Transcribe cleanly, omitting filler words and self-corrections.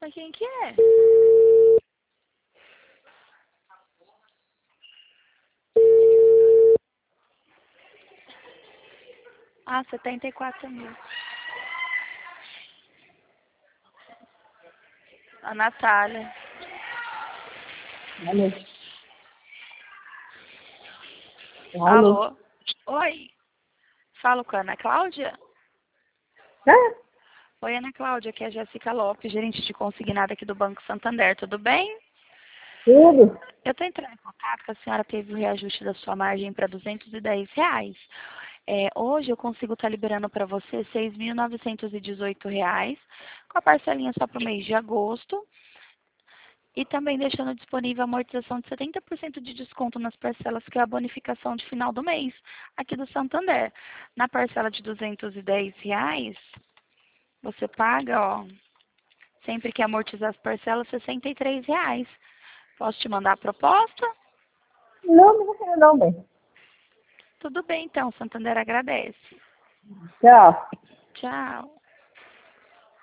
Mas quem que é? Ah, 74 mil. A Natália. Alô? Alô? Alô? Oi. Falo com a Ana Cláudia? É? Oi, Ana Cláudia, aqui é a Jéssica Lopes, gerente de consignado aqui do Banco Santander, tudo bem? Tudo? Eu estou entrando em contato que a senhora teve o reajuste da sua margem para R$ 210. Hoje eu consigo estar liberando para você R$ 6.918, com a parcelinha só para o mês de agosto. E também deixando disponível a amortização de 70% de desconto nas parcelas, que é a bonificação de final do mês, aqui do Santander. Na parcela de R$ 210, você paga, ó, sempre que amortizar as parcelas, R$ 63. Posso te mandar a proposta? Não, não vou querer não, bem. Tudo bem, então. Santander agradece. Tchau. Tchau.